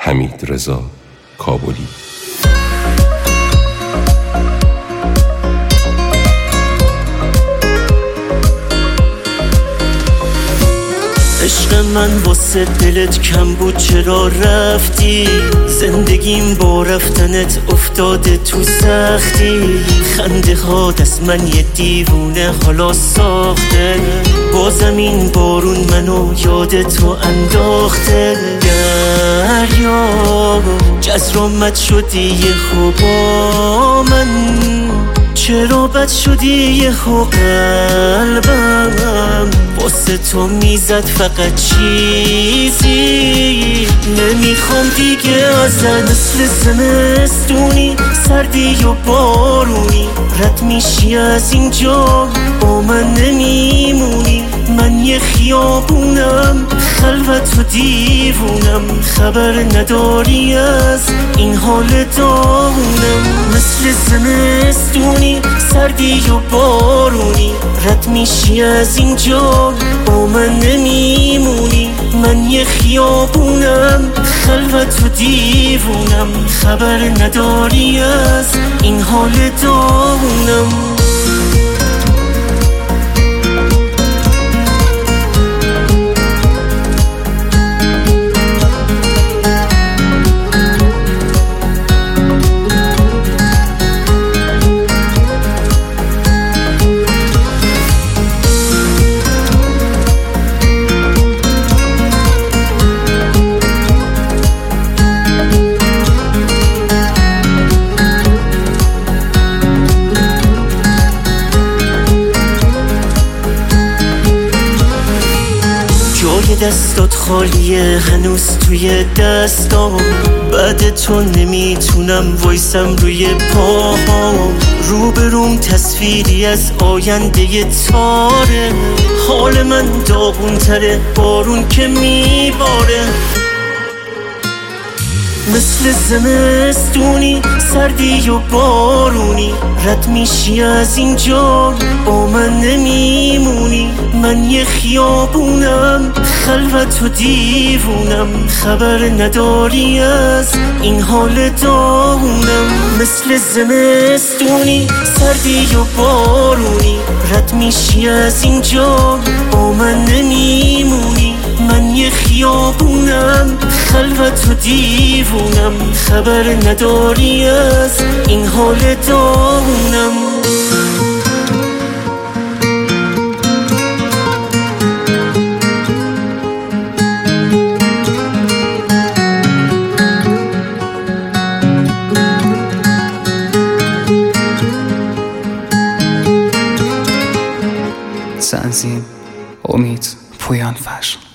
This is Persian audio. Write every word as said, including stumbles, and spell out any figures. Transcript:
حمیدرضا کابلی. عشق من واسه دلت کم بود چرا رفتی؟ زندگیم با رفتنت افتاده تو سختی. خنده هات از من یه دیوونه حالا ساخته. با زمین بارون منو یاد تو انداخته. دریا جزر آمد شدی یه خوبا من، چرا بد شدی یه خو قلبم واسه تو میزد فقط چیزی. نمیخوام دیگه ازت مثل زمستونی سردی و بارونی رد میشی از اینجا با من نمیمونی. من یه خیابونم خلوت و دیوونم، خبر نداری از این حال داغونم. مثل زمستونی سردی و بارونی رد میشی از اینجا با من نمیمونی. من یه خیابونم خلوت و دیوونم، خبر نداری از این حال داغونم. دستات خالیه هنوز توی دستام، بعد تو نمیتونم وایسم روی پاهام. روبروم تصویری از آینده تاره، حال من داغون تره بارون که میباره. مثل زمستونی سردی و بارونی رد میشی از اینجا با من نمیمونی. من یه خیابونم خلوت و دیوونم، خبر نداری از این حال داغونم. مثل زمستونی سردی و بارونی رد میشی از اینجا با من نمیمونی. من یه خیابونم خلوت و دیوونم، خبر نداری از این حال داغونم. تنظیم امید پویان فشن.